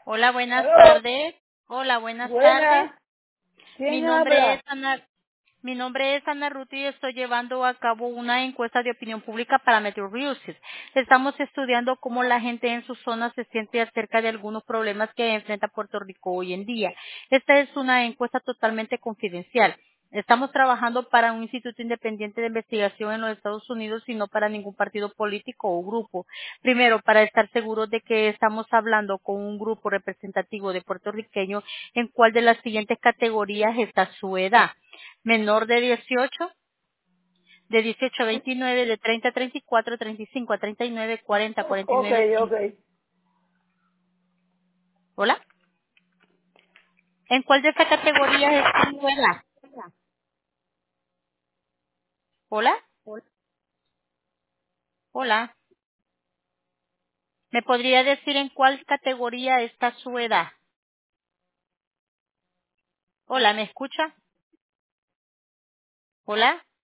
Hola, buenas Aló, tardes. Hola, buenas tardes. buena. Mi ¿Quién nombre es habla? Ana, mi nombre es Ana Ruth y estoy llevando a cabo una encuesta de opinión pública para Metro Research. Estamos estudiando cómo la gente en su zona se siente acerca de algunos problemas que enfrenta Puerto Rico hoy en día. Esta es una encuesta totalmente confidencial. Estamos trabajando para un instituto independiente de investigación en los Estados Unidos y no para ningún partido político o grupo. Primero, para estar seguros de que estamos hablando con un grupo representativo de puertorriqueños, ¿en cuál de las siguientes categorías está su edad? Menor de 18, de 18 a 29, de 30 a 34, 35 a 39, 40 a Ok, 49. ok. ¿Hola? ¿En cuál de estas categorías está su edad? ¿Hola? Hola. ¿Me podría decir en cuál categoría está su edad? Hola, ¿me escucha? Hola.